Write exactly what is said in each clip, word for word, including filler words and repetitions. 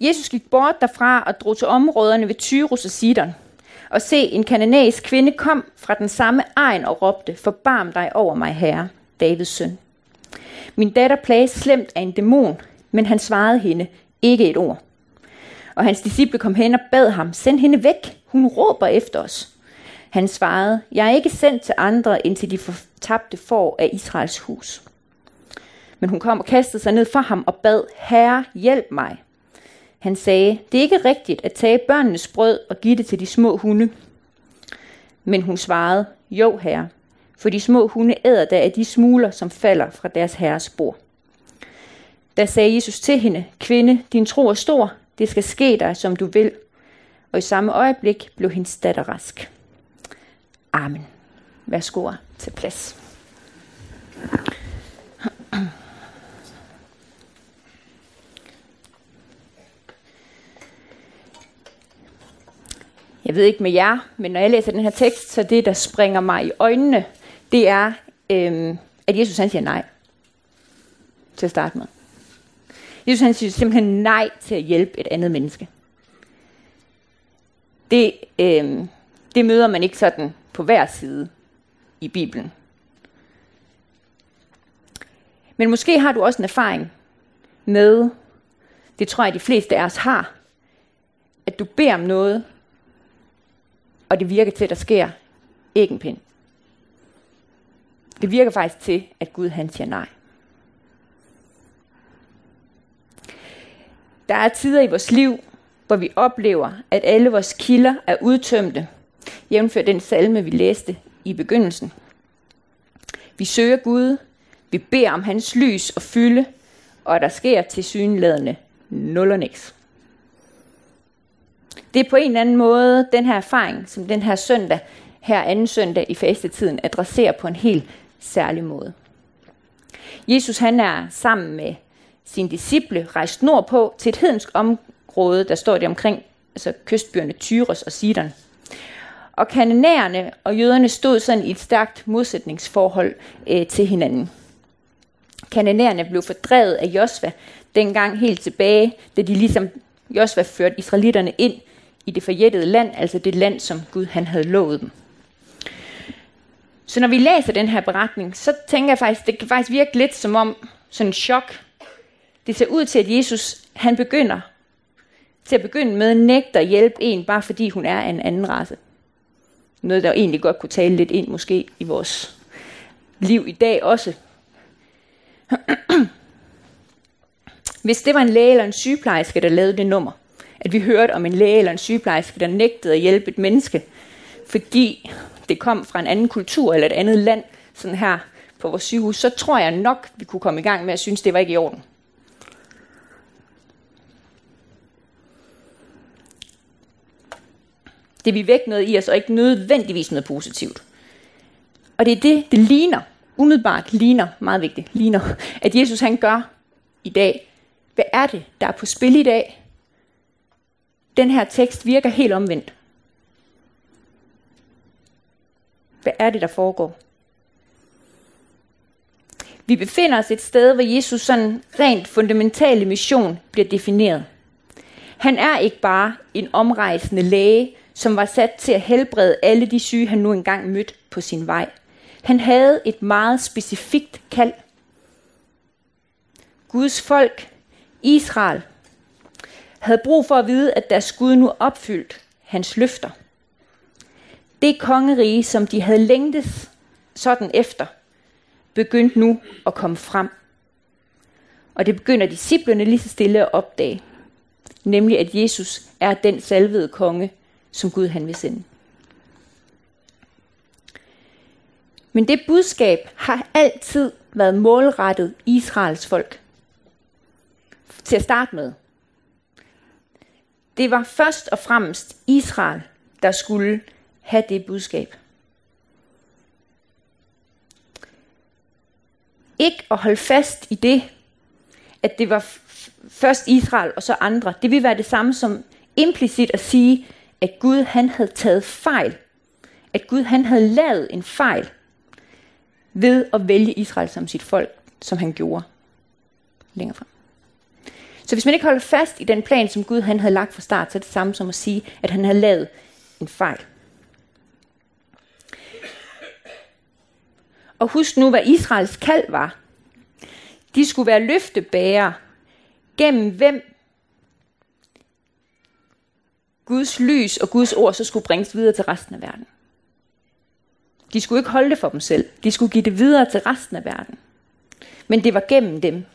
Jesus gik bort derfra og drog til områderne ved Tyrus og Sidon. Og se, en kananæisk kvinde kom fra den samme egen og råbte, forbarm dig over mig, herre, Davids søn. Min datter plages slemt af en dæmon, men han svarede hende ikke et ord. Og hans disciple kom hen og bad ham, send hende væk, hun råber efter os. Han svarede, jeg er ikke sendt til andre end til de fortabte får af Israels hus. Men hun kom og kastede sig ned for ham og bad, herre, hjælp mig. Han sagde, det er ikke rigtigt at tage børnenes brød og give det til de små hunde. Men hun svarede, jo herre, for de små hunde æder da af de smuler, som falder fra deres herres bord. Da sagde Jesus til hende, kvinde, din tro er stor, det skal ske dig, som du vil. Og i samme øjeblik blev hendes datter rask. Amen. Værsgo til plads. Jeg ved ikke med jer, men når jeg læser den her tekst, så det, der springer mig i øjnene, det er, øhm, at Jesus han siger nej til at starte med. Jesus han siger simpelthen nej til at hjælpe et andet menneske. Det, øhm, det møder man ikke sådan på hver side i Bibelen. Men måske har du også en erfaring med, det tror jeg de fleste af os har, at du beder om noget, og det virker til, at der sker ikke en pind. Det virker faktisk til, at Gud han siger nej. Der er tider i vores liv, hvor vi oplever, at alle vores kilder er udtømte, jævnfør den salme, vi læste i begyndelsen. Vi søger Gud, vi beder om hans lys og fylde, og der sker tilsyneladende nul og niks. Det er på en eller anden måde den her erfaring, som den her søndag, her anden søndag i fastetiden, adresserer på en helt særlig måde. Jesus han er sammen med sine disciple rejst nordpå til et hedensk område, der står det omkring altså kystbyerne Tyrus og Sidon. Og kananæerne og jøderne stod sådan i et stærkt modsætningsforhold øh, til hinanden. Kananæerne blev fordrevet af Josva dengang helt tilbage, da de ligesom Josva førte israelitterne ind i det forjættede land, altså det land, som Gud han havde lovet dem. Så når vi læser den her beretning, så tænker jeg faktisk, det kan faktisk virke lidt som om sådan en chok. Det ser ud til, at Jesus han begynder til at begynde med at nægte at hjælpe en, bare fordi hun er af en anden race. Noget, der egentlig godt kunne tale lidt ind måske i vores liv i dag også. Hvis det var en læge eller en sygeplejerske, der lavede det nummer, at vi hørte om en læge eller en sygeplejerske, der nægtede at hjælpe et menneske, fordi det kom fra en anden kultur eller et andet land, sådan her på vores sygehus, så tror jeg nok, vi kunne komme i gang med at synes, det var ikke i orden. Det vil vække noget i os, og ikke nødvendigvis noget positivt. Og det er det, det ligner, umiddelbart ligner, meget vigtigt, ligner, at Jesus han gør i dag. Hvad er det, der er på spil i dag? Den her tekst virker helt omvendt. Hvad er det, der foregår? Vi befinder os et sted, hvor Jesus sådan rent fundamentale mission bliver defineret. Han er ikke bare en omrejsende læge, som var sat til at helbrede alle de syge, han nu engang mødte på sin vej. Han havde et meget specifikt kald. Guds folk, Israel, havde brug for at vide, at deres Gud nu opfyldt hans løfter. Det kongerige, som de havde længtes sådan efter, begyndte nu at komme frem. Og det begynder disciplerne lige så stille at opdage. Nemlig at Jesus er den salvede konge, som Gud han vil sende. Men det budskab har altid været målrettet Israels folk. Til at starte med. Det var først og fremmest Israel, der skulle have det budskab. Ikke at holde fast i det, at det var f- først Israel og så andre. Det vil være det samme som implicit at sige, at Gud han havde taget fejl. At Gud han havde lavet en fejl ved at vælge Israel som sit folk, som han gjorde længere frem. Så hvis man ikke holder fast i den plan, som Gud han havde lagt fra start, så er det samme som at sige, at han havde lavet en fejl. Og husk nu, hvad Israels kald var. De skulle være løftebærere, gennem hvem Guds lys og Guds ord så skulle bringes videre til resten af verden. De skulle ikke holde det for dem selv. De skulle give det videre til resten af verden. Men det var gennem dem.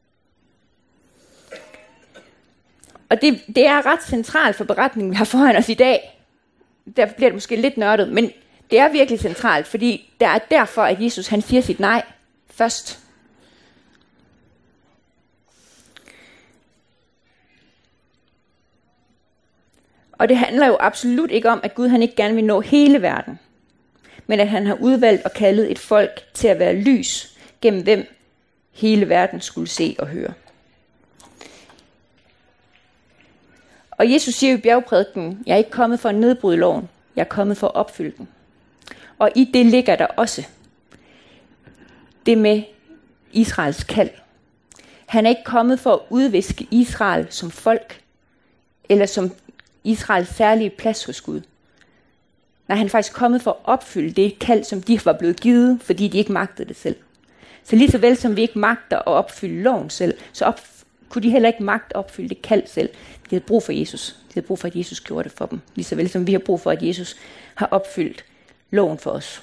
Og det, det er ret centralt for beretningen, vi har foran os i dag. Derfor bliver det måske lidt nørdet, men det er virkelig centralt, fordi det er derfor, at Jesus han siger sit nej først. Og det handler jo absolut ikke om, at Gud han ikke gerne vil nå hele verden, men at han har udvalgt og kaldet et folk til at være lys, gennem hvem hele verden skulle se og høre. Og Jesus siger i bjergprædiken, jeg er ikke kommet for at nedbryde loven, jeg er kommet for at opfylde den. Og i det ligger der også det med Israels kald. Han er ikke kommet for at udviske Israel som folk, eller som Israels særlige plads hos Gud. Nej, han er faktisk kommet for at opfylde det kald, som de var blevet givet, fordi de ikke magtede det selv. Så lige så vel som vi ikke magter at opfylde loven selv, så op, kunne de heller ikke magte at opfylde det kald selv. De havde brug for Jesus. De havde brug for, at Jesus gjorde det for dem. Lige så vel som vi har brug for, at Jesus har opfyldt loven for os.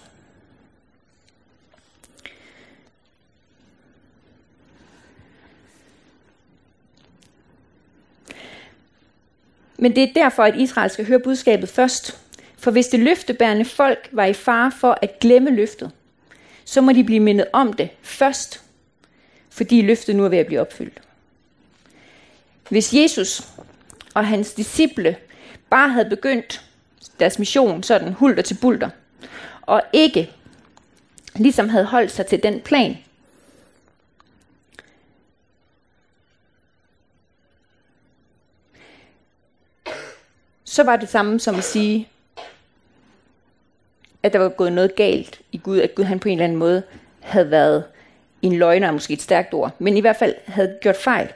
Men det er derfor, at Israel skal høre budskabet først. For hvis det løftebærende folk var i fare for at glemme løftet, så må de blive mindet om det først, fordi løftet nu er ved at blive opfyldt. Hvis Jesus og hans disciple bare havde begyndt deres mission sådan hulter til bulter, og ikke ligesom havde holdt sig til den plan, så var det samme som at sige, at der var gået noget galt i Gud, at Gud han på en eller anden måde havde været en løgner, måske et stærkt ord, men i hvert fald havde gjort fejl.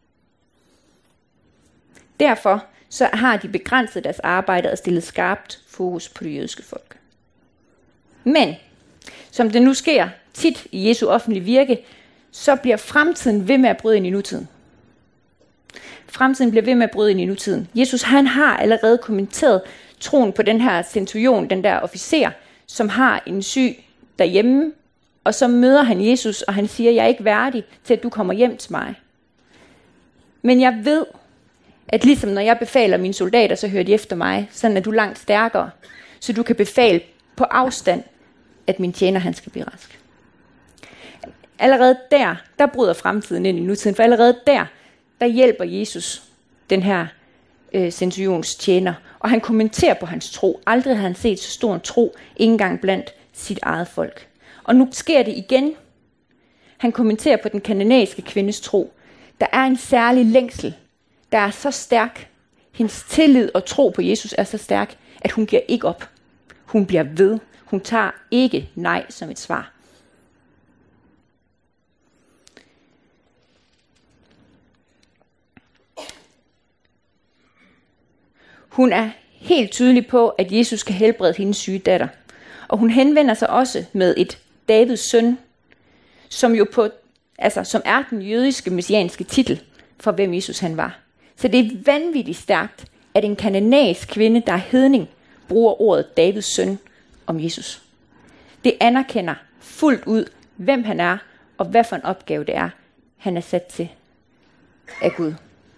Derfor så har de begrænset deres arbejde og stillet skarpt fokus på det jødiske folk. Men som det nu sker tit i Jesu offentlige virke, så bliver fremtiden ved med at bryde ind i nutiden. Fremtiden bliver ved med at bryde ind i nutiden. Jesus han har allerede kommenteret troen på den her centurion, den der officer, som har en syg derhjemme, og så møder han Jesus, og han siger, jeg er ikke værdig til, at du kommer hjem til mig. Men jeg ved, at ligesom når jeg befaler mine soldater, så hører de efter mig, sådan er du langt stærkere, så du kan befale på afstand, at min tjener han skal blive rask. Allerede der, der bryder fremtiden ind i nutiden, for allerede der, der hjælper Jesus den her øh, centurions tjener, og han kommenterer på hans tro. Aldrig har han set så stor en tro, ikke engang blandt sit eget folk. Og nu sker det igen. Han kommenterer på den kananæiske kvindes tro. Der er en særlig længsel, der er så stærk. Hendes tillid og tro på Jesus er så stærk, at hun giver ikke op. Hun bliver ved. Hun tager ikke nej som et svar. Hun er helt tydelig på, at Jesus kan helbrede hendes syge datter. Og hun henvender sig også med et Davids søn, som jo på, altså, som er den jødiske messianske titel for, hvem Jesus han var. Så det er vanvittigt stærkt, at en kananæisk kvinde, der er hedning, bruger ordet Davids søn om Jesus. Det anerkender fuldt ud, hvem han er, og hvad for en opgave det er, han er sat til af Gud.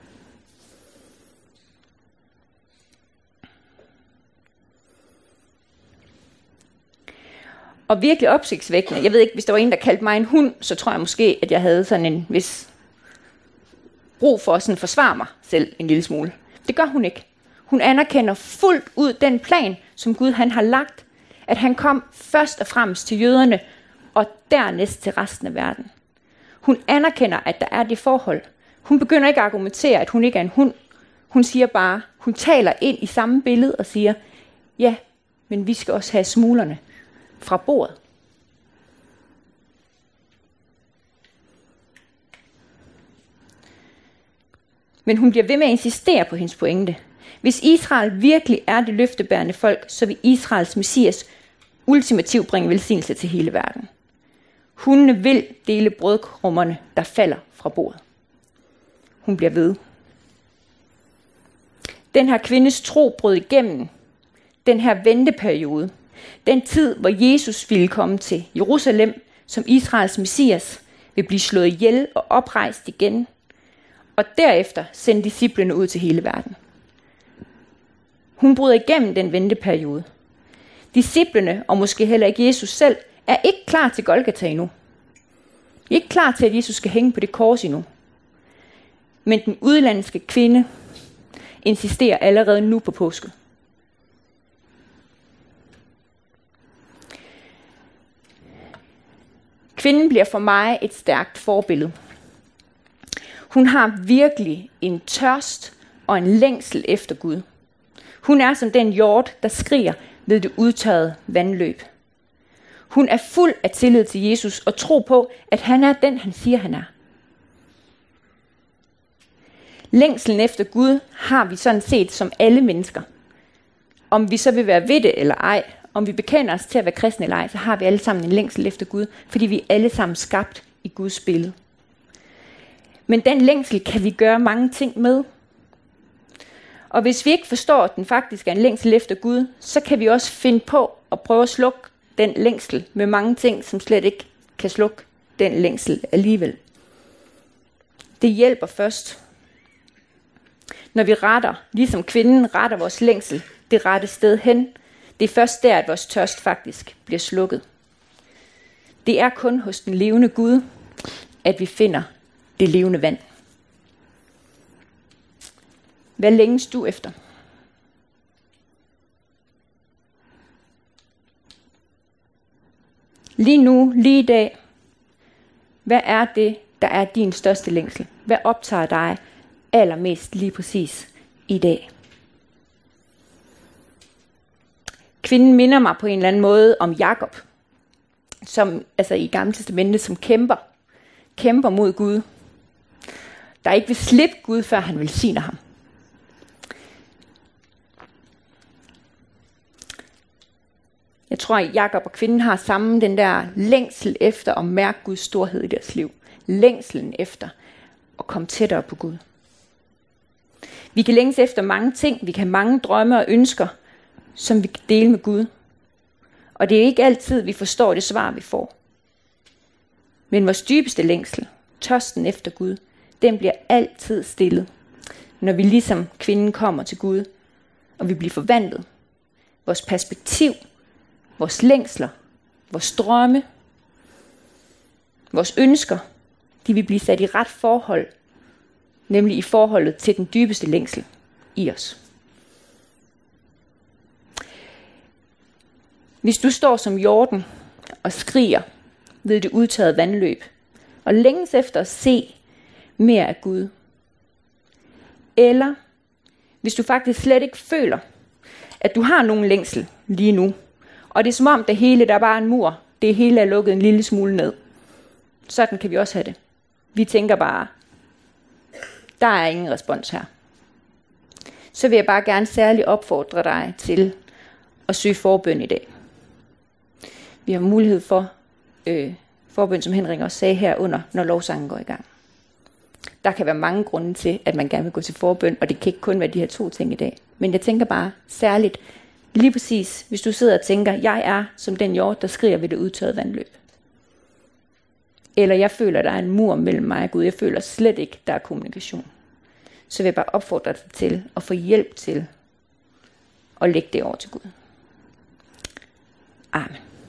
Og virkelig opsigtsvækkende. Jeg ved ikke, hvis der var en, der kaldte mig en hund, så tror jeg måske, at jeg havde sådan en vis brug for at sådan forsvare mig selv en lille smule. Det gør hun ikke. Hun anerkender fuldt ud den plan, som Gud han har lagt, at han kom først og fremmest til jøderne, og dernæst til resten af verden. Hun anerkender, at der er det forhold. Hun begynder ikke at argumentere, at hun ikke er en hund. Hun siger bare, hun taler ind i samme billede og siger, ja, men vi skal også have smulerne fra bordet. Men hun bliver ved med at insistere på hendes pointe. Hvis Israel virkelig er det løftebærende folk, så vil Israels messias ultimativt bringe velsignelse til hele verden. Hundene vil dele brødkrummerne, der falder fra bordet. Hun bliver ved. Den her kvindes tro brød igennem den her venteperiode. Den tid, hvor Jesus ville komme til Jerusalem som Israels messias, vil blive slået ihjel og oprejst igen, og derefter sende disciplene ud til hele verden. Hun bryder igennem den venteperiode. Disciplene, og måske heller ikke Jesus selv, er ikke klar til Golgata endnu. De er ikke klar til, at Jesus skal hænge på det kors endnu. Men den udlandske kvinde insisterer allerede nu på påske. Kvinden bliver for mig et stærkt forbillede. Hun har virkelig en tørst og en længsel efter Gud. Hun er som den hjort, der skriger ved det udtørrede vandløb. Hun er fuld af tillid til Jesus og tro på, at han er den, han siger, han er. Længslen efter Gud har vi sådan set som alle mennesker. Om vi så vil være ved det eller ej, om vi bekender os til at være kristne eller ej, så har vi alle sammen en længsel efter Gud, fordi vi er alle sammen skabt i Guds billede. Men den længsel kan vi gøre mange ting med. Og hvis vi ikke forstår, at den faktisk er en længsel efter Gud, så kan vi også finde på at prøve at slukke den længsel med mange ting, som slet ikke kan slukke den længsel alligevel. Det hjælper først, når vi retter, ligesom kvinden retter vores længsel, det rette sted hen. Det er først der, at vores tørst faktisk bliver slukket. Det er kun hos den levende Gud, at vi finder det levende vand. Hvad længes du efter? Lige nu, lige i dag, hvad er det, der er din største længsel? Hvad optager dig allermest lige præcis i dag? Kvinden minder mig på en eller anden måde om Jakob, som altså i Gamle Testamentet, som kæmper, kæmper mod Gud, der ikke vil slippe Gud, før han velsigner ham. Jeg tror, at Jakob og kvinden har sammen den der længsel efter at mærke Guds storhed i deres liv. Længselen efter at komme tættere på Gud. Vi kan længes efter mange ting, vi kan have mange drømme og ønsker, som vi kan dele med Gud. Og det er ikke altid, vi forstår det svar, vi får. Men vores dybeste længsel, tørsten efter Gud, den bliver altid stillet, når vi ligesom kvinden kommer til Gud, og vi bliver forvandlet. Vores perspektiv, vores længsler, vores drømme, vores ønsker, de vil blive sat i ret forhold, nemlig i forholdet til den dybeste længsel i os. Hvis du står som hjorten og skriger ved det udtørrede vandløb, og længes efter at se mere af Gud, eller hvis du faktisk slet ikke føler, at du har nogen længsel lige nu, og det er som om det hele, der er bare en mur, det hele er lukket en lille smule ned. Sådan kan vi også have det. Vi tænker bare, der er ingen respons her. Så vil jeg bare gerne særligt opfordre dig til at søge forbøn i dag. Vi har mulighed for øh, forbøn, som Henrik også sagde herunder, når lovsangen går i gang. Der kan være mange grunde til, at man gerne vil gå til forbøn, og det kan ikke kun være de her to ting i dag. Men jeg tænker bare særligt, lige præcis, hvis du sidder og tænker, jeg er som den hjort, der skriger ved det udtørrede vandløb. Eller jeg føler, der er en mur mellem mig og Gud. Jeg føler slet ikke, der er kommunikation. Så vil jeg bare opfordre dig til at få hjælp til at lægge det over til Gud. Amen.